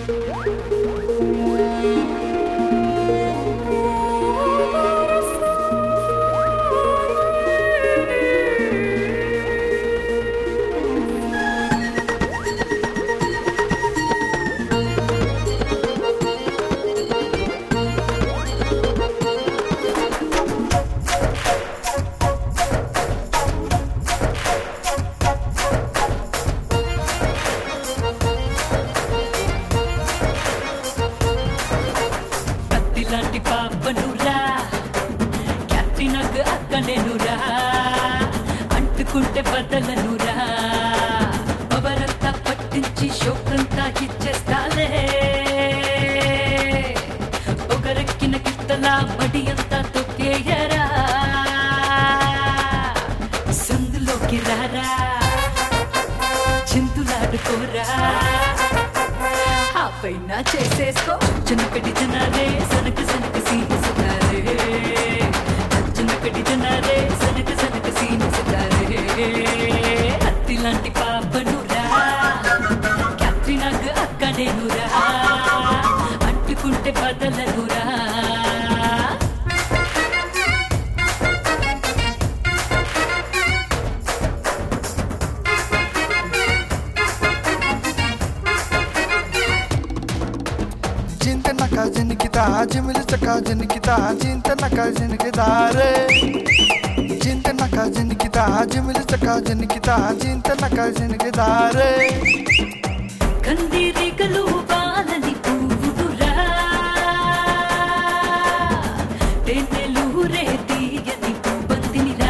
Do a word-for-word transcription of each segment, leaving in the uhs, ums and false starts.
కత్తిలాంటి పాపనురా క్యాట్రినాకు అక్కనేనురా అంటుకుంటే బదలనురా పవరంతా పట్టించి షోకంతా ఇచ్చేస్తాలే ఒకరెక్కిన కిత్తలా మడి అంతా తొక్కేయరా సందులోకి రారా చింతులాడుకోరా పైన చేసేసుకో చిన్నకటి జనాలే సనక సనక సీనిస్తారే చిన్నకటి జనాలే సనక సనక సీనిస్తారే అత్తిలాంటి పాపనురా క్యాట్రినాకు అక్కనేనురా అంటుకుంటే బదలనురా Jinta jimil chaka jinikita jinta naka jinikita re jinta naka jinikita jimil chaka jinikita jinta naka jinikita re కందిరి కలు బాలని పువ్వురా తేనెలు రే తీయని పువ్వంతినిరా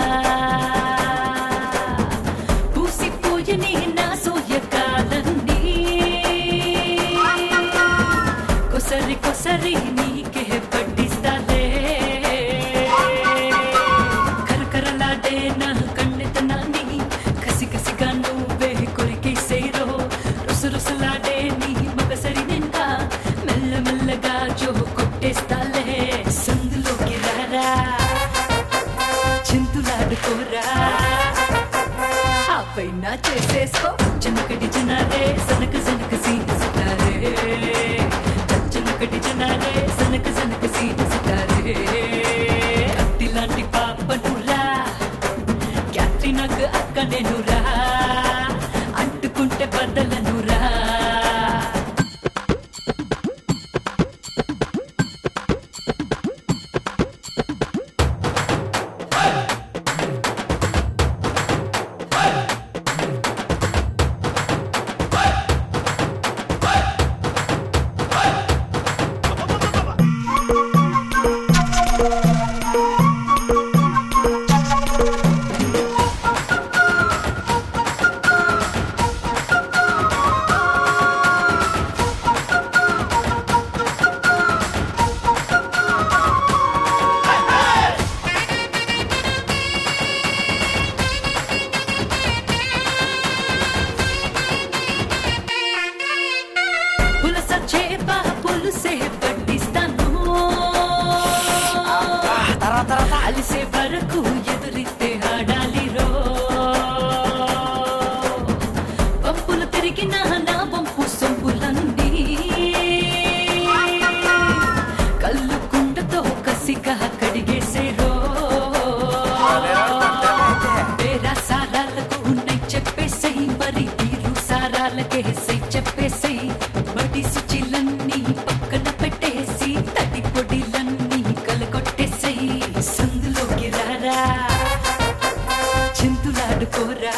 పూసిపోయని నా సోయకాలన్నీ కొసరి కొసరి నీకే పట్టిస్తాలే కరకరలాడే నా కన్నెతనాన్ని కసి కసిగా నువ్వే కొరికేసేరో రుసు రుసులాడే నీ మగసరి నిండా మెల్ల మెల్లగా జో కొట్టేస్తాలే సందులోకి రారా చింతులాడుకోరా ఆ పైన చేసేసుకో చిన్నకటి జనాలే సనక సనక సీనిస్తారే చిన్నకటి జనాలే సనక సనక సీనిస్తారే అత్తిలాంటి పాపనురా క్యాట్రినాకు అక్కనేనురా అంటుకుంటే బదలనురా అలిసే వరకు ఎదురిస్తే ఆడాలిరో పంపులు తిరిగిన నా పంపు సొంపులన్నీ కళ్ళు కుండతో కసిగా కడిగేసేరో వేరా సారాలకు ఉన్నై చెప్పేసై మరి తీరు సారాలకే సై చెప్పేసై బడి శుచిలన్నీ పక్కన పెట్టేసి తడి పొడిలన్నీ కలగొట్టేసై సందులోకి రారా చింతులాడుకోరా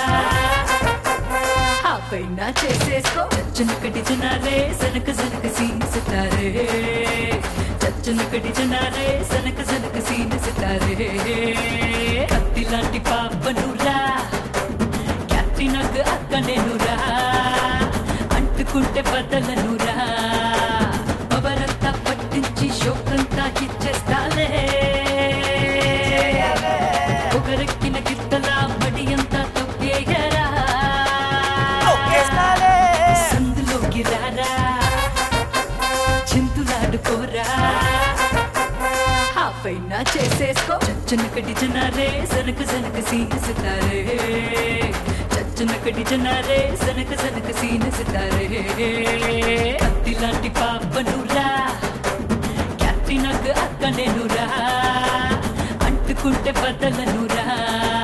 ఆ పైన చేసేసుకో చిన్నకటి జనాలే సనక సనక సీనిస్తారే చిన్నకటి జనాలే సనక సనక సీనిస్తారే కత్తిలాంటి పాపనురా క్యాట్రినాకు అక్కనేనురా అంటుకుంటే బదలనురా పవరంతా పట్టించి షోకంతా ఇచ్చేస్తాలే ఒకరెక్కిన గిత్తలా మడి అంతా తొక్కేయరా సందులోకి రారా చింతులాడుకోరా ఆ పైన చేసేసుకో చిన్నకటి జనాలే సనక సనక సీనిస్తారే చిన్నకటి జనాలే సనక సనక సీనిస్తారే పట్టుకుంటే బదలనురా